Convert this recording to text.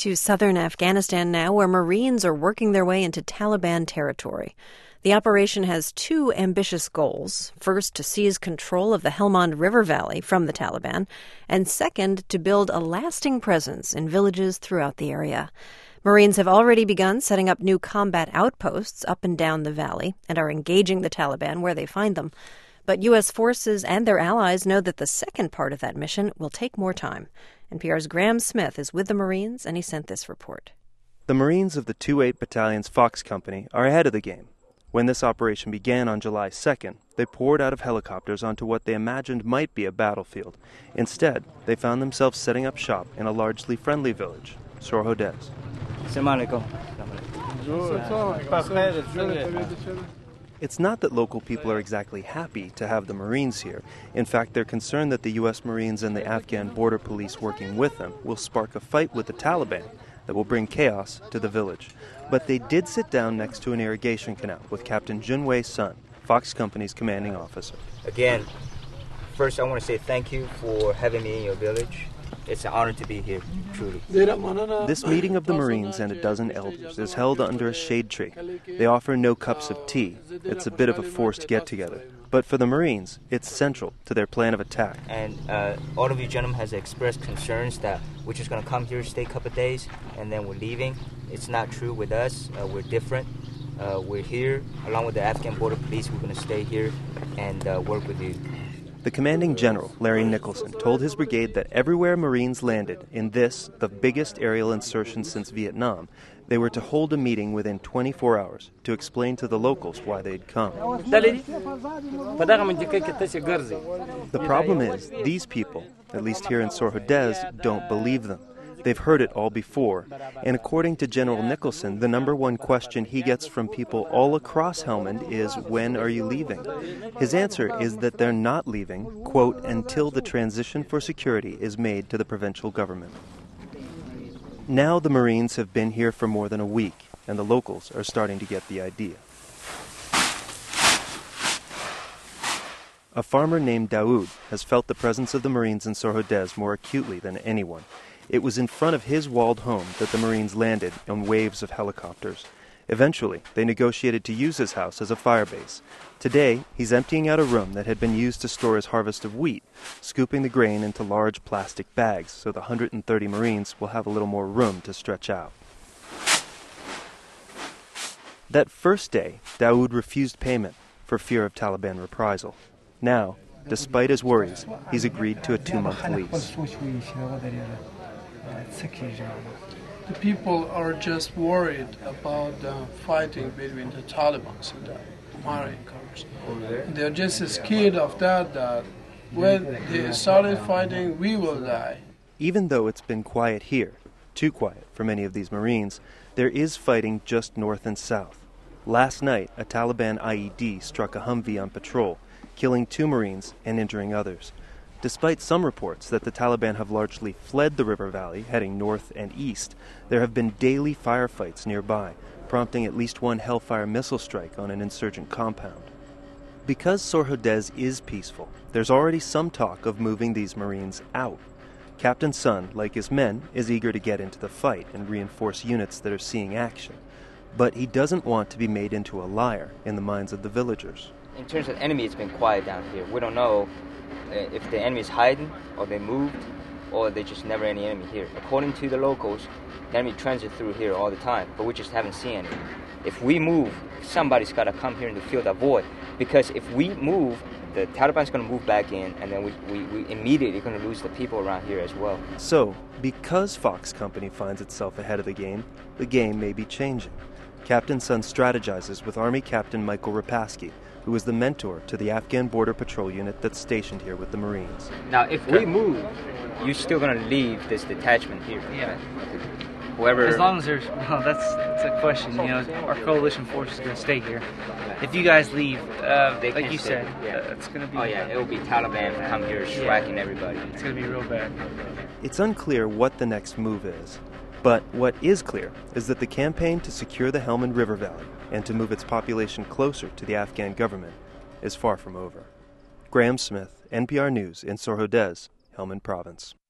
To southern Afghanistan now, where Marines are working their way into Taliban territory. The operation has two ambitious goals. First, to seize control of the Helmand River Valley from the Taliban, and second, to build a lasting presence in villages throughout the area. Marines have already begun setting up new combat outposts up and down the valley and are engaging the Taliban where they find them. But U.S. forces and their allies know that the second part of that mission will take more time. NPR's Graham Smith is with the Marines, and he sent this report. The Marines of the 2-8 Battalion's Fox Company are ahead of the game. When this operation began on July 2nd, they poured out of helicopters onto what they imagined might be a battlefield. Instead, they found themselves setting up shop in a largely friendly village, Sorhodez. It's not that local people are exactly happy to have the Marines here. In fact, they're concerned that the U.S. Marines and the Afghan border police working with them will spark a fight with the Taliban that will bring chaos to the village. But they did sit down next to an irrigation canal with Captain Junwei Sun, Fox Company's commanding officer. Again, first I want to say thank you for having me in your village. It's an honor to be here, truly. This meeting of the Marines and a dozen elders is held under a shade tree. They offer no cups of tea. It's a bit of a forced get-together. But for the Marines, it's central to their plan of attack. And all of you gentlemen has expressed concerns that we're just going to come here, stay a couple of days, and then we're leaving. It's not true with us. We're different. We're here. Along with the Afghan border police, we're going to stay here and work with you. The commanding general, Larry Nicholson, told his brigade that everywhere Marines landed in this, the biggest aerial insertion since Vietnam, they were to hold a meeting within 24 hours to explain to the locals why they'd come. The problem is, these people, at least here in Sorhodez, don't believe them. They've heard it all before, and according to General Nicholson, the number one question he gets from people all across Helmand is, when are you leaving? His answer is that they're not leaving, quote, until the transition for security is made to the provincial government. Now the Marines have been here for more than a week, and the locals are starting to get the idea. A farmer named Daoud has felt the presence of the Marines in Sorhodez more acutely than anyone. It was in front of his walled home that the Marines landed on waves of helicopters. Eventually, they negotiated to use his house as a firebase. Today, he's emptying out a room that had been used to store his harvest of wheat, scooping the grain into large plastic bags so the 130 Marines will have a little more room to stretch out. That first day, Daoud refused payment for fear of Taliban reprisal. Now, despite his worries, he's agreed to a 2-month lease. The people are just worried about fighting between the Taliban and the Americans. They're just scared of that when they started fighting, we will die. Even though it's been quiet here, too quiet for many of these Marines, there is fighting just north and south. Last night, a Taliban IED struck a Humvee on patrol, killing 2 Marines and injuring others. Despite some reports that the Taliban have largely fled the river valley, heading north and east, there have been daily firefights nearby, prompting at least one Hellfire missile strike on an insurgent compound. Because Sorhodez is peaceful, there's already some talk of moving these Marines out. Captain Sun, like his men, is eager to get into the fight and reinforce units that are seeing action. But he doesn't want to be made into a liar in the minds of the villagers. In terms of enemy, it's been quiet down here. We don't know if the enemy is hiding, or they moved, or there's just never any enemy here. According to the locals, the enemy transit through here all the time, but we just haven't seen any. If we move, somebody's got to come here and fill that void. Because if we move, the Taliban's going to move back in, and then we immediately going to lose the people around here as well. So, because Fox Company finds itself ahead of the game may be changing. Captain Sun strategizes with Army Captain Michael Rapaski, who is the mentor to the Afghan Border Patrol unit that's stationed here with the Marines. Now, if we move, you're still going to leave this detachment here. Yeah. Whoever. As long as there's, well, that's a question. Our coalition force is going to stay here. If you guys leave, like you said, it's going to be. Oh yeah, it will be Taliban come here striking everybody. It's going to be real bad. It's unclear what the next move is. But what is clear is that the campaign to secure the Helmand River Valley and to move its population closer to the Afghan government is far from over. Graham Smith, NPR News in Sorhodez, Helmand Province.